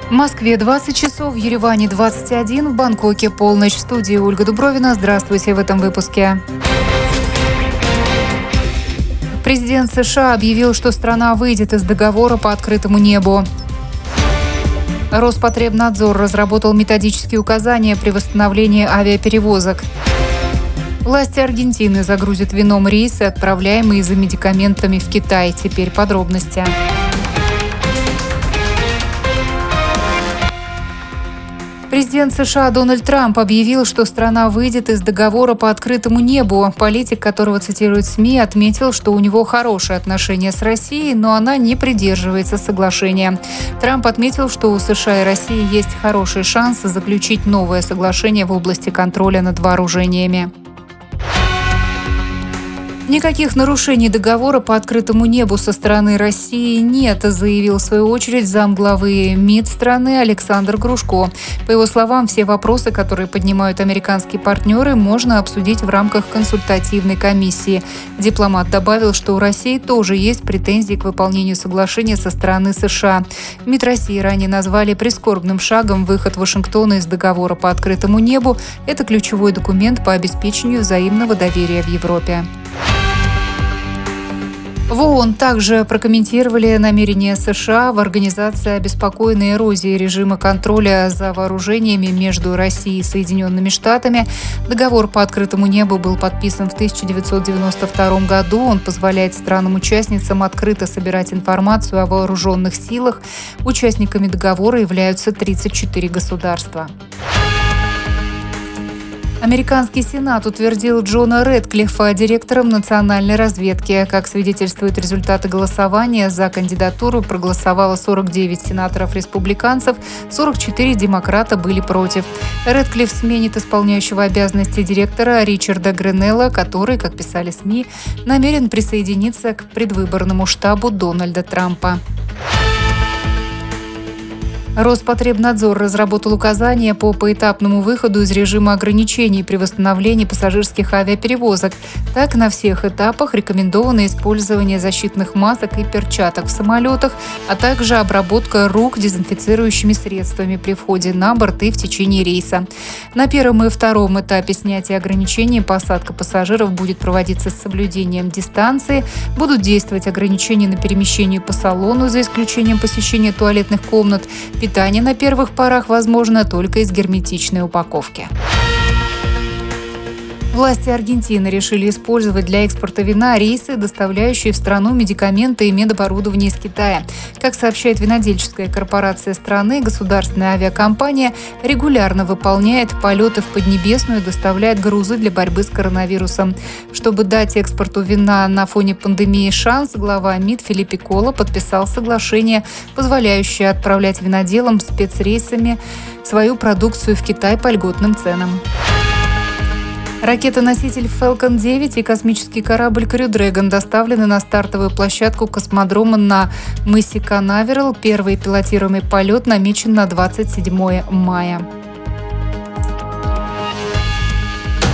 В Москве 20 часов, в Ереване 21, в Бангкоке полночь. В студии Ольга Дубровина. Здравствуйте в этом выпуске. Президент США объявил, что страна выйдет из договора по открытому небу. Роспотребнадзор разработал методические указания при восстановлении авиаперевозок. Власти Аргентины загрузят вином рейсы, отправляемые за медикаментами в Китай. Теперь подробности. Президент США Дональд Трамп объявил, что страна выйдет из договора по открытому небу. Политик, которого цитируют СМИ, отметил, что у него хорошие отношения с Россией, но она не придерживается соглашения. Трамп отметил, что у США и России есть хорошие шансы заключить новое соглашение в области контроля над вооружениями. Никаких нарушений договора по открытому небу со стороны России нет, заявил в свою очередь замглавы МИД страны Александр Грушко. По его словам, все вопросы, которые поднимают американские партнеры, можно обсудить в рамках консультативной комиссии. Дипломат добавил, что у России тоже есть претензии к выполнению соглашения со стороны США. МИД России ранее назвали прискорбным шагом выход Вашингтона из договора по открытому небу. Это ключевой документ по обеспечению взаимного доверия в Европе. В ООН также прокомментировали намерения США в организации обеспокоенной эрозией режима контроля за вооружениями между Россией и Соединенными Штатами. Договор по открытому небу был подписан в 1992 году. Он позволяет странам-участницам открыто собирать информацию о вооруженных силах. Участниками договора являются 34 государства. Американский Сенат утвердил Джона Рэдклиффа директором национальной разведки. Как свидетельствуют результаты голосования, за кандидатуру проголосовало 49 сенаторов-республиканцев, 44 демократа были против. Рэдклифф сменит исполняющего обязанности директора Ричарда Гренелла, который, как писали СМИ, намерен присоединиться к предвыборному штабу Дональда Трампа. Роспотребнадзор разработал указания по поэтапному выходу из режима ограничений при восстановлении пассажирских авиаперевозок. Так, на всех этапах рекомендовано использование защитных масок и перчаток в самолетах, а также обработка рук дезинфицирующими средствами при входе на борт и в течение рейса. На первом и втором этапе снятия ограничений посадка пассажиров будет проводиться с соблюдением дистанции, будут действовать ограничения на перемещение по салону, за исключением посещения туалетных комнат. Питание на первых порах возможно только из герметичной упаковки. Власти Аргентины решили использовать для экспорта вина рейсы, доставляющие в страну медикаменты и медоборудование из Китая. Как сообщает винодельческая корпорация страны, государственная авиакомпания регулярно выполняет полеты в Поднебесную и доставляет грузы для борьбы с коронавирусом. Чтобы дать экспорту вина на фоне пандемии шанс, глава МИД Фелипе Колла подписал соглашение, позволяющее отправлять виноделам спецрейсами свою продукцию в Китай по льготным ценам. Ракета-носитель Falcon 9 и космический корабль Crew Dragon доставлены на стартовую площадку космодрома на мысе Канаверал. Первый пилотируемый полет намечен на 27 мая.